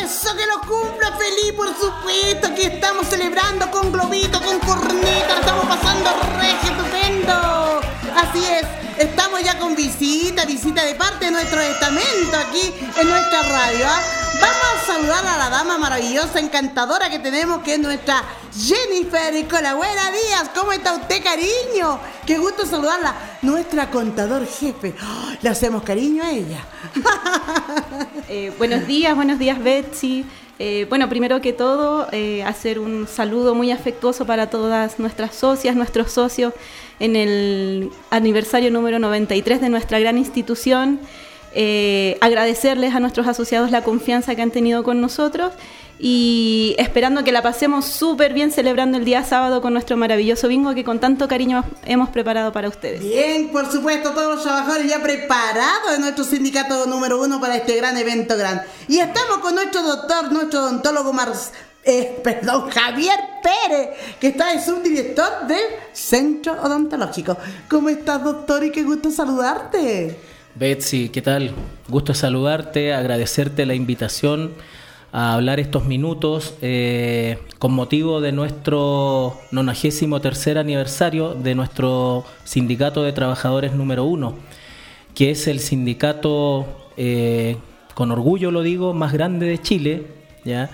Eso, que lo cumpla feliz, por supuesto. Aquí estamos celebrando con globito, con corneta. Estamos pasando regio, estupendo. Así es, estamos ya con visita de parte de nuestro estamento aquí en nuestra radio, ¿ah? Vamos a saludar a la dama maravillosa, encantadora que tenemos, que es nuestra Jennifer Nicola. Buenos días, ¿cómo está usted, cariño? Qué gusto saludarla, nuestra contador jefe. ¡Oh! Le hacemos cariño a ella. Buenos días, Betsy. Bueno, primero que todo, hacer un saludo muy afectuoso para todas nuestras socias, nuestros socios en el aniversario número 93 de nuestra gran institución. Agradecerles a nuestros asociados la confianza que han tenido con nosotros y esperando que la pasemos súper bien celebrando el día sábado con nuestro maravilloso bingo que con tanto cariño hemos preparado para ustedes. Bien, por supuesto, todos los trabajadores ya preparados en nuestro sindicato número 1 para este gran evento grande. Y estamos con nuestro doctor, nuestro odontólogo Javier Pérez, que está de subdirector del Centro Odontológico. ¿Cómo estás, doctor? Y qué gusto saludarte. Betsy, ¿qué tal? Gusto saludarte, agradecerte la invitación a hablar estos minutos con motivo de nuestro 93 aniversario de nuestro Sindicato de Trabajadores número 1, que es el sindicato, con orgullo lo digo, más grande de Chile, ¿ya?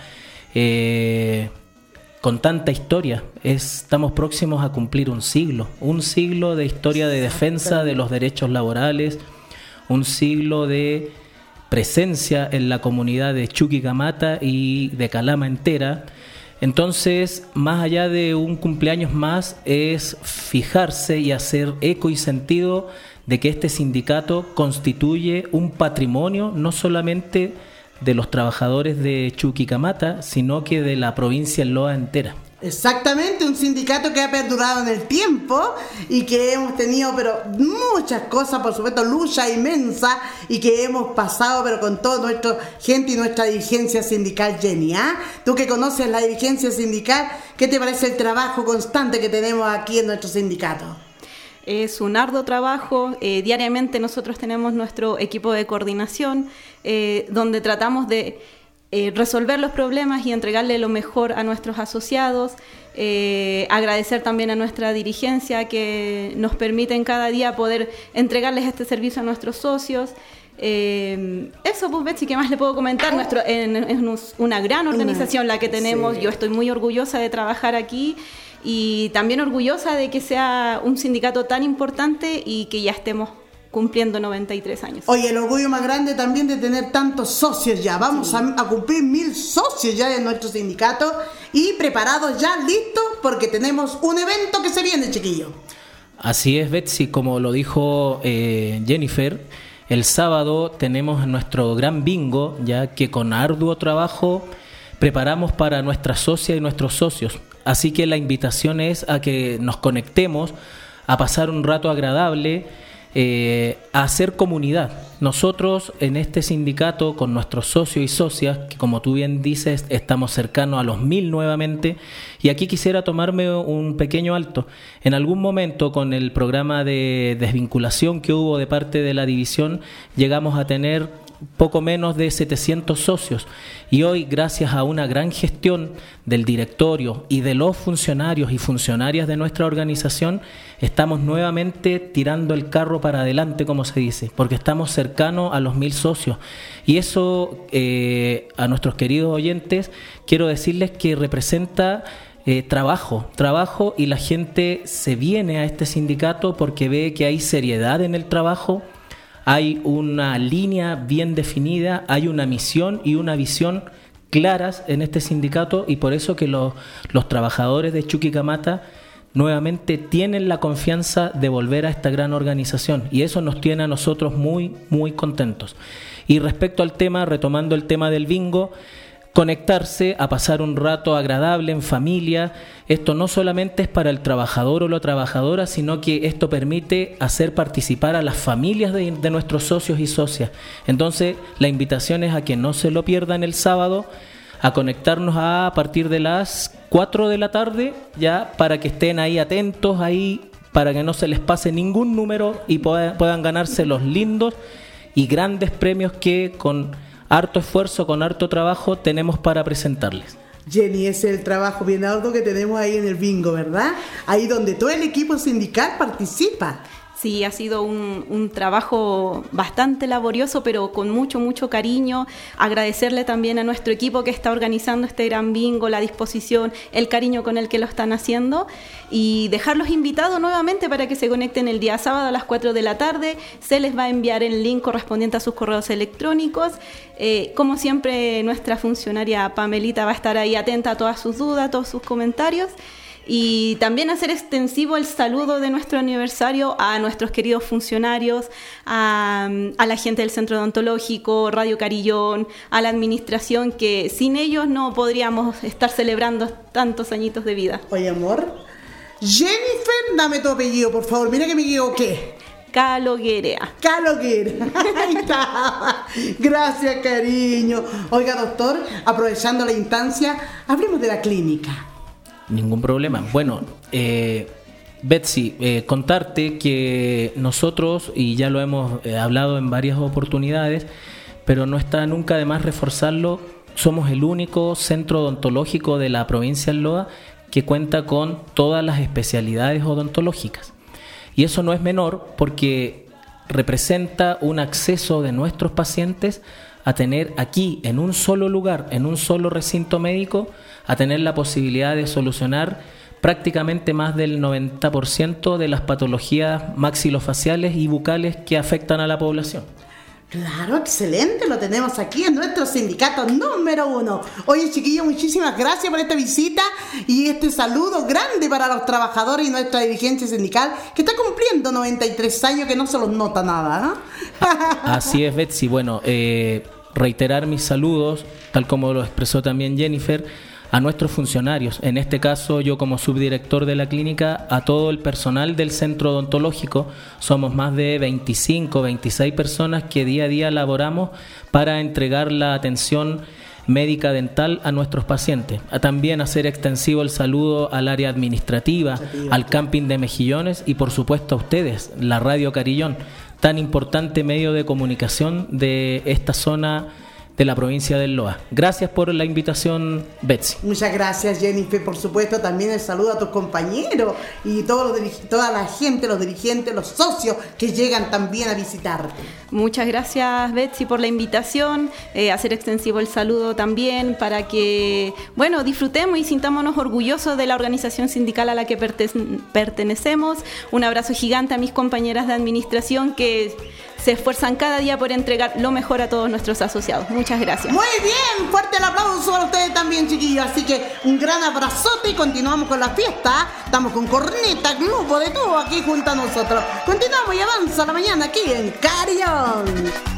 Con tanta historia. Estamos próximos a cumplir un siglo de historia de defensa de los derechos laborales, un siglo de presencia en la comunidad de Chuquicamata y de Calama entera. Entonces, más allá de un cumpleaños más, es fijarse y hacer eco y sentido de que este sindicato constituye un patrimonio no solamente de los trabajadores de Chuquicamata, sino que de la provincia en Loa entera. Exactamente, un sindicato que ha perdurado en el tiempo y que hemos tenido pero muchas cosas, por supuesto, lucha inmensa y que hemos pasado pero con toda nuestra gente y nuestra dirigencia sindical, Jenny, ¿ah? Tú que conoces la dirigencia sindical, ¿qué te parece el trabajo constante que tenemos aquí en nuestro sindicato? Es un arduo trabajo. Diariamente nosotros tenemos nuestro equipo de coordinación donde tratamos de resolver los problemas y entregarle lo mejor a nuestros asociados, agradecer también a nuestra dirigencia que nos permite en cada día poder entregarles este servicio a nuestros socios. Eso, pues, Betsy, ¿qué más le puedo comentar? Es una gran organización la que tenemos. Sí. Yo estoy muy orgullosa de trabajar aquí y también orgullosa de que sea un sindicato tan importante y que ya estemos cumpliendo 93 años. Oye, el orgullo más grande también de tener tantos socios ya. Vamos a cumplir 1000 socios ya en nuestro sindicato y preparados ya, listos, porque tenemos un evento que se viene, chiquillo. Así es, Betsy, como lo dijo Jennifer, el sábado tenemos nuestro gran bingo, ya que con arduo trabajo preparamos para nuestras socias y nuestros socios. Así que la invitación es a que nos conectemos, a pasar un rato agradable, a hacer comunidad. Nosotros en este sindicato con nuestros socios y socias, que como tú bien dices, estamos cercanos a los 1000 nuevamente, y aquí quisiera tomarme un pequeño alto. En algún momento con el programa de desvinculación que hubo de parte de la división, llegamos a tener poco menos de 700 socios y hoy, gracias a una gran gestión del directorio y de los funcionarios y funcionarias de nuestra organización, estamos nuevamente tirando el carro para adelante, como se dice, porque estamos cercanos a los 1000 socios y eso a nuestros queridos oyentes quiero decirles que representa trabajo y la gente se viene a este sindicato porque ve que hay seriedad en el trabajo. Hay una línea bien definida, hay una misión y una visión claras en este sindicato y por eso que los trabajadores de Chuquicamata nuevamente tienen la confianza de volver a esta gran organización y eso nos tiene a nosotros muy, muy contentos. Y respecto al tema, retomando el tema del bingo, conectarse, a pasar un rato agradable en familia. Esto no solamente es para el trabajador o la trabajadora, sino que esto permite hacer participar a las familias de nuestros socios y socias. Entonces, la invitación es a que no se lo pierdan el sábado, a conectarnos a partir de las 4 de la tarde, ya para que estén ahí atentos, ahí para que no se les pase ningún número y puedan ganarse los lindos y grandes premios que con harto esfuerzo, con harto trabajo, tenemos para presentarles. Jenny, ese es el trabajo bien arduo que tenemos ahí en el bingo, ¿verdad? Ahí donde todo el equipo sindical participa. Sí, ha sido un trabajo bastante laborioso, pero con mucho cariño. Agradecerle también a nuestro equipo que está organizando este gran bingo, la disposición, el cariño con el que lo están haciendo, y dejarlos invitados nuevamente para que se conecten el día sábado a las 4 de la tarde. Se les va a enviar el link correspondiente a sus correos electrónicos. Como siempre, nuestra funcionaria Pamelita va a estar ahí atenta a todas sus dudas, a todos sus comentarios. Y también hacer extensivo el saludo de nuestro aniversario a nuestros queridos funcionarios, a la gente del Centro Odontológico, Radio Carillón, a la administración, que sin ellos no podríamos estar celebrando tantos añitos de vida. Oye, amor, Jennifer, dame tu apellido, por favor, mira que me equivoqué. Caloguerea. Caloguera. Ahí está. Gracias, cariño. Oiga, doctor, aprovechando la instancia, hablemos de la clínica. Ningún problema. Bueno, Betsy, contarte que nosotros, y ya lo hemos hablado en varias oportunidades, pero no está nunca de más reforzarlo, somos el único centro odontológico de la provincia del Loa que cuenta con todas las especialidades odontológicas. Y eso no es menor, porque representa un acceso de nuestros pacientes a tener aquí, en un solo lugar, en un solo recinto médico, a tener la posibilidad de solucionar prácticamente más del 90% de las patologías maxilofaciales y bucales que afectan a la población. Claro, excelente, lo tenemos aquí en nuestro sindicato número 1. Oye, chiquillos, muchísimas gracias por esta visita y este saludo grande para los trabajadores y nuestra dirigencia sindical, que está cumpliendo 93 años, que no se los nota nada, ¿eh? Así es, Betsy. Bueno, reiterar mis saludos, tal como lo expresó también Jennifer, a nuestros funcionarios, en este caso yo como subdirector de la clínica, a todo el personal del centro odontológico. Somos más de 25, 26 personas que día a día laboramos para entregar la atención médica dental a nuestros pacientes. También hacer extensivo el saludo al área administrativa, al camping de Mejillones y por supuesto a ustedes, la Radio Carillón, tan importante medio de comunicación de esta zona de la provincia del Loa. Gracias por la invitación, Betsy. Muchas gracias, Jennifer. Por supuesto, también el saludo a tus compañeros y toda la gente, los dirigentes, los socios que llegan también a visitarte. Muchas gracias, Betsy, por la invitación. Hacer extensivo el saludo también para que, bueno, disfrutemos y sintámonos orgullosos de la organización sindical a la que pertenecemos. Un abrazo gigante a mis compañeras de administración que se esfuerzan cada día por entregar lo mejor a todos nuestros asociados. Muchas gracias. Muy bien, fuerte el aplauso para ustedes también, chiquillos. Así que un gran abrazote y continuamos con la fiesta. Estamos con corneta, grupo de todo aquí junto a nosotros. Continuamos y avanza la mañana aquí en Carillón.